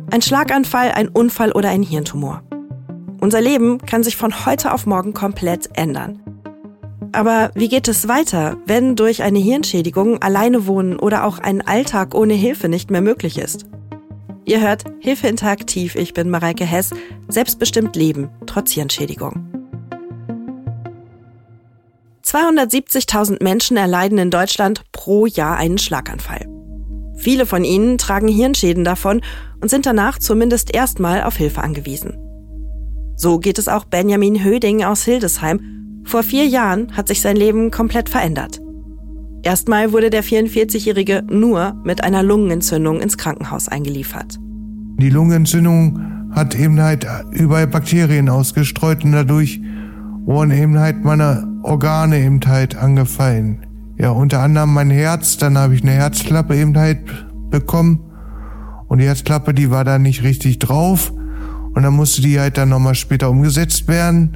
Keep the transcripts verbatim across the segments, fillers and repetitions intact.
Ein Schlaganfall, ein Unfall oder ein Hirntumor. Unser Leben kann sich von heute auf morgen komplett ändern. Aber wie geht es weiter, wenn durch eine Hirnschädigung alleine wohnen oder auch ein Alltag ohne Hilfe nicht mehr möglich ist? Ihr hört Hilfe Interaktiv, ich bin Mareike Hess, selbstbestimmt leben, trotz Hirnschädigung. zweihundertsiebzigtausend Menschen erleiden in Deutschland pro Jahr einen Schlaganfall. Viele von ihnen tragen Hirnschäden davon und sind danach zumindest erstmal auf Hilfe angewiesen. So geht es auch Benjamin Höding aus Hildesheim. Vor vier Jahren hat sich sein Leben komplett verändert. Erstmal wurde der vierundvierzigjährige nur mit einer Lungenentzündung ins Krankenhaus eingeliefert. Die Lungenentzündung hat eben halt überall Bakterien ausgestreut und dadurch wurden eben halt meine Organe eben halt angefallen. Ja, unter anderem mein Herz, dann habe ich eine Herzklappe eben halt bekommen und die Herzklappe, die war da nicht richtig drauf und dann musste die halt dann nochmal später umgesetzt werden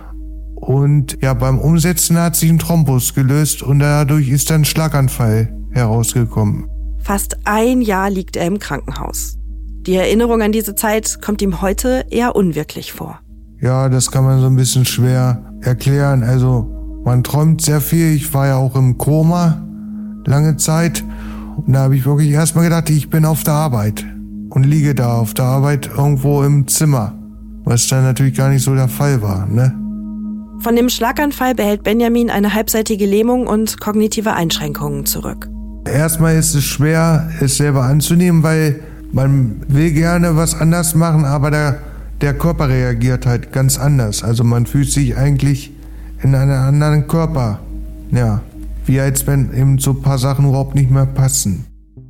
und ja, beim Umsetzen hat sich ein Thrombus gelöst und dadurch ist dann ein Schlaganfall herausgekommen. Fast ein Jahr liegt er im Krankenhaus. Die Erinnerung an diese Zeit kommt ihm heute eher unwirklich vor. Ja, das kann man so ein bisschen schwer erklären, also man träumt sehr viel, ich war ja auch im Koma lange Zeit und da habe ich wirklich erstmal gedacht, ich bin auf der Arbeit und liege da auf der Arbeit irgendwo im Zimmer, was dann natürlich gar nicht so der Fall war, ne? Von dem Schlaganfall behält Benjamin eine halbseitige Lähmung und kognitive Einschränkungen zurück. Erstmal ist es schwer, es selber anzunehmen, weil man will gerne was anders machen, aber der, der Körper reagiert halt ganz anders. Also man fühlt sich eigentlich in einem anderen Körper, ja, wie als wenn eben so ein paar Sachen überhaupt nicht mehr passen.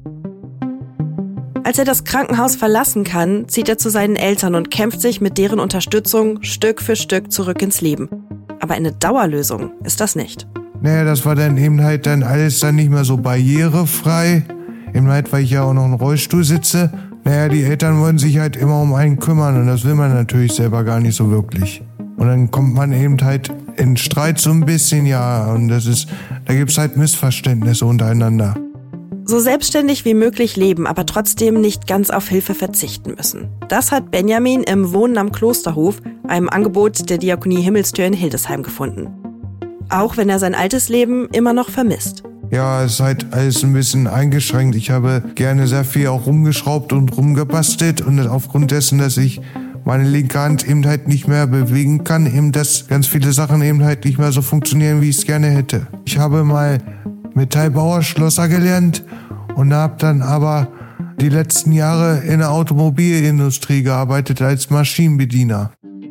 Als er das Krankenhaus verlassen kann, zieht er zu seinen Eltern und kämpft sich mit deren Unterstützung Stück für Stück zurück ins Leben. Aber eine Dauerlösung ist das nicht. Naja, das war dann eben halt dann alles dann nicht mehr so barrierefrei, eben halt, weil ich ja auch noch im Rollstuhl sitze. Naja, die Eltern wollen sich halt immer um einen kümmern und das will man natürlich selber gar nicht so wirklich. Und dann kommt man eben halt in Streit so ein bisschen, ja, und das ist, da gibt's halt Missverständnisse untereinander. So selbstständig wie möglich leben, aber trotzdem nicht ganz auf Hilfe verzichten müssen. Das hat Benjamin im Wohnen am Klosterhof, einem Angebot der Diakonie Himmelstür in Hildesheim, gefunden. Auch wenn er sein altes Leben immer noch vermisst. Ja, es ist halt alles ein bisschen eingeschränkt. Ich habe gerne sehr viel auch rumgeschraubt und rumgebastelt und aufgrund dessen, dass ich meine linke Hand eben halt nicht mehr bewegen kann, eben dass ganz viele Sachen eben halt nicht mehr so funktionieren, wie ich es gerne hätte. Ich habe mal Metallbauer, Schlosser gelernt und habe dann aber die letzten Jahre in der Automobilindustrie gearbeitet als Maschinenbediener.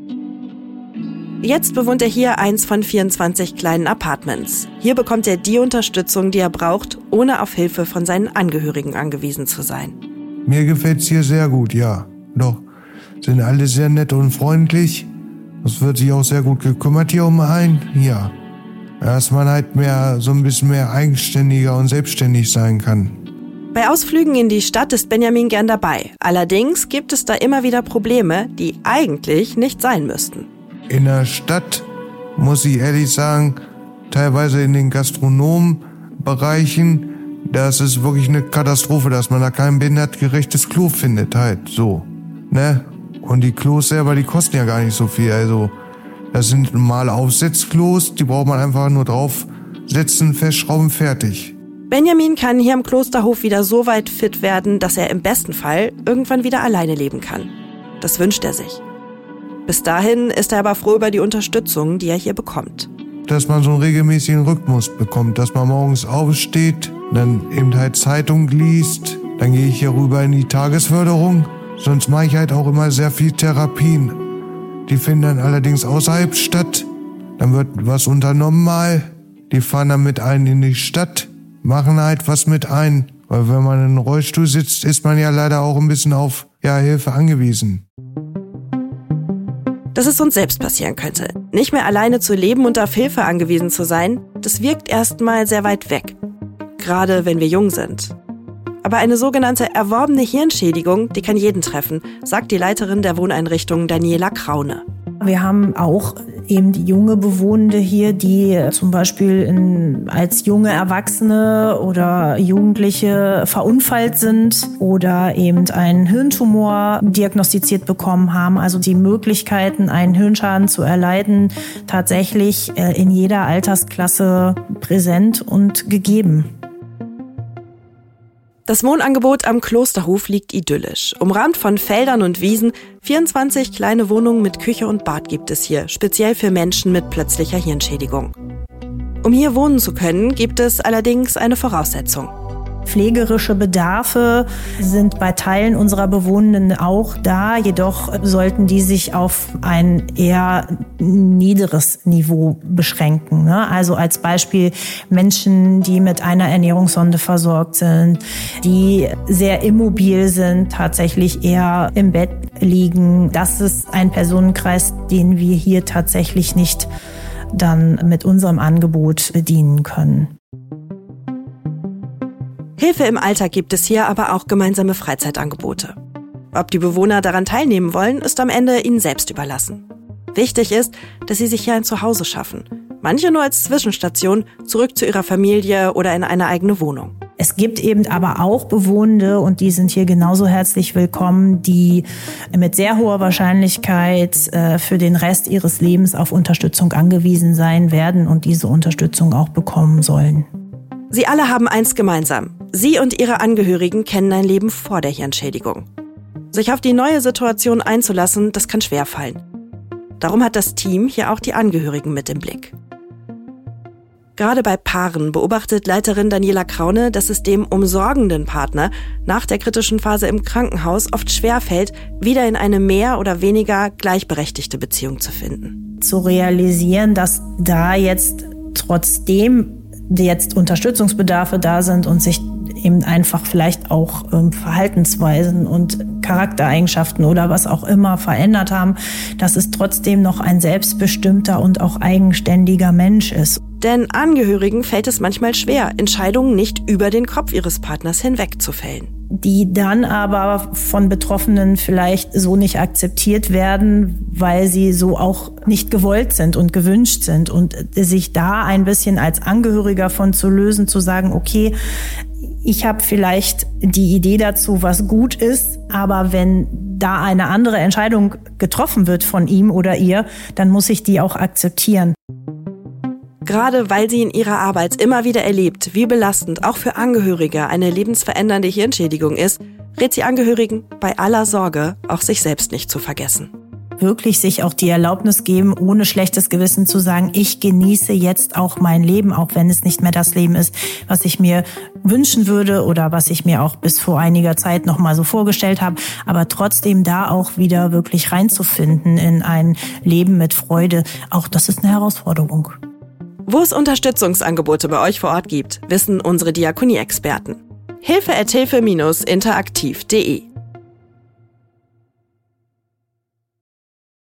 Jetzt bewohnt er hier eins von vierundzwanzig kleinen Apartments. Hier bekommt er die Unterstützung, die er braucht, ohne auf Hilfe von seinen Angehörigen angewiesen zu sein. Mir gefällt's hier sehr gut, ja. Doch sind alle sehr nett und freundlich. Es wird sich auch sehr gut gekümmert hier um einen, ja. Dass man halt mehr, so ein bisschen mehr eigenständiger und selbstständig sein kann. Bei Ausflügen in die Stadt ist Benjamin gern dabei. Allerdings gibt es da immer wieder Probleme, die eigentlich nicht sein müssten. In der Stadt, muss ich ehrlich sagen, teilweise in den Gastronomenbereichen, das ist wirklich eine Katastrophe, dass man da kein behindertgerechtes Klo findet, halt so, ne? Und die Klos selber, die kosten ja gar nicht so viel, also das sind normale Aufsetzklos, die braucht man einfach nur draufsetzen, festschrauben, fertig. Benjamin kann hier am Klosterhof wieder so weit fit werden, dass er im besten Fall irgendwann wieder alleine leben kann. Das wünscht er sich. Bis dahin ist er aber froh über die Unterstützung, die er hier bekommt. Dass man so einen regelmäßigen Rhythmus bekommt, dass man morgens aufsteht, dann eben halt Zeitung liest, dann gehe ich hier rüber in die Tagesförderung. Sonst mache ich halt auch immer sehr viel Therapien. Die finden dann allerdings außerhalb statt. Dann wird was unternommen mal. Die fahren dann mit ein in die Stadt, machen halt was mit ein. Weil wenn man in einem Rollstuhl sitzt, ist man ja leider auch ein bisschen auf ja, Hilfe angewiesen. Dass es uns selbst passieren könnte. Nicht mehr alleine zu leben und auf Hilfe angewiesen zu sein, das wirkt erstmal sehr weit weg. Gerade wenn wir jung sind. Aber eine sogenannte erworbene Hirnschädigung, die kann jeden treffen, sagt die Leiterin der Wohneinrichtung Daniela Kraune. Wir haben auch eben die junge Bewohnende hier, die zum Beispiel in, als junge Erwachsene oder Jugendliche verunfallt sind oder eben einen Hirntumor diagnostiziert bekommen haben. Also die Möglichkeiten, einen Hirnschaden zu erleiden, tatsächlich in jeder Altersklasse präsent und gegeben. Das Wohnangebot am Klosterhof liegt idyllisch. Umrahmt von Feldern und Wiesen, vierundzwanzig kleine Wohnungen mit Küche und Bad gibt es hier, speziell für Menschen mit plötzlicher Hirnschädigung. Um hier wohnen zu können, gibt es allerdings eine Voraussetzung. Pflegerische Bedarfe sind bei Teilen unserer Bewohnenden auch da, jedoch sollten die sich auf ein eher niederes Niveau beschränken. Also als Beispiel Menschen, die mit einer Ernährungssonde versorgt sind, die sehr immobil sind, tatsächlich eher im Bett liegen. Das ist ein Personenkreis, den wir hier tatsächlich nicht dann mit unserem Angebot bedienen können. Hilfe im Alltag gibt es hier aber auch gemeinsame Freizeitangebote. Ob die Bewohner daran teilnehmen wollen, ist am Ende ihnen selbst überlassen. Wichtig ist, dass sie sich hier ein Zuhause schaffen. Manche nur als Zwischenstation zurück zu ihrer Familie oder in eine eigene Wohnung. Es gibt eben aber auch Bewohnende, und die sind hier genauso herzlich willkommen, die mit sehr hoher Wahrscheinlichkeit äh, für den Rest ihres Lebens auf Unterstützung angewiesen sein werden und diese Unterstützung auch bekommen sollen. Sie alle haben eins gemeinsam. Sie und ihre Angehörigen kennen ein Leben vor der Hirnschädigung. Sich auf die neue Situation einzulassen, das kann schwerfallen. Darum hat das Team hier auch die Angehörigen mit im Blick. Gerade bei Paaren beobachtet Leiterin Daniela Kraune, dass es dem umsorgenden Partner nach der kritischen Phase im Krankenhaus oft schwerfällt, wieder in eine mehr oder weniger gleichberechtigte Beziehung zu finden. Zu realisieren, dass da jetzt trotzdem jetzt Unterstützungsbedarfe da sind und sich eben einfach vielleicht auch ähm, Verhaltensweisen und Charaktereigenschaften oder was auch immer verändert haben, dass es trotzdem noch ein selbstbestimmter und auch eigenständiger Mensch ist. Denn Angehörigen fällt es manchmal schwer, Entscheidungen nicht über den Kopf ihres Partners hinweg zu fällen. Die dann aber von Betroffenen vielleicht so nicht akzeptiert werden, weil sie so auch nicht gewollt sind und gewünscht sind. Und sich da ein bisschen als Angehöriger von zu lösen, zu sagen, okay, ich habe vielleicht die Idee dazu, was gut ist, aber wenn da eine andere Entscheidung getroffen wird von ihm oder ihr, dann muss ich die auch akzeptieren. Gerade weil sie in ihrer Arbeit immer wieder erlebt, wie belastend auch für Angehörige eine lebensverändernde Hirnschädigung ist, rät sie Angehörigen, bei aller Sorge auch sich selbst nicht zu vergessen. Wirklich sich auch die Erlaubnis geben, ohne schlechtes Gewissen zu sagen, ich genieße jetzt auch mein Leben, auch wenn es nicht mehr das Leben ist, was ich mir wünschen würde oder was ich mir auch bis vor einiger Zeit noch mal so vorgestellt habe, aber trotzdem da auch wieder wirklich reinzufinden in ein Leben mit Freude, auch das ist eine Herausforderung. Wo es Unterstützungsangebote bei euch vor Ort gibt, wissen unsere Diakonie-Experten. Hilfe at hilfe Bindestrich interaktiv punkt de